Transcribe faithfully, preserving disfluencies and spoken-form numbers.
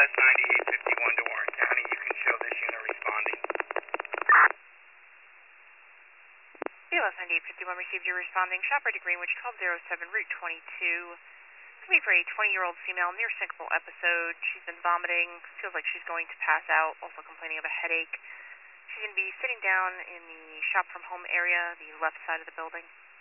S ninety-eight fifty-one to Warren County. You can show this unit responding. B L S ninety-eight fifty-one received your responding. Shopper to Greenwich, twelve oh seven, Route twenty-two. It's going to be for a twenty-year-old female, near syncopal episode. She's been vomiting, feels like she's going to pass out, also complaining of a headache. She's going to be sitting down in the shop from home area, the left side of the building.